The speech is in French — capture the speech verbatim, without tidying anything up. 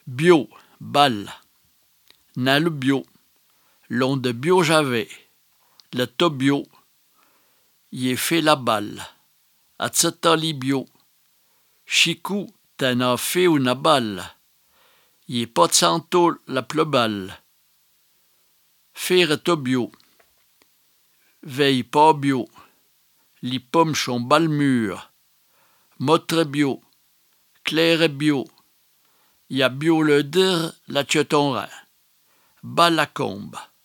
Bio, balle. N'a le bio. L'on de bio j'avais. Le to bio. Y est fait la balle. A tsatali bio. Chicou, t'en as fait une balle. Y est pas de santo la plus balle. Faire to bio. Veille pas bio. Les pommes sont bal mûres. Motre bio. Claire bio. Y a bio le dire la tchetonra. Bas la combe.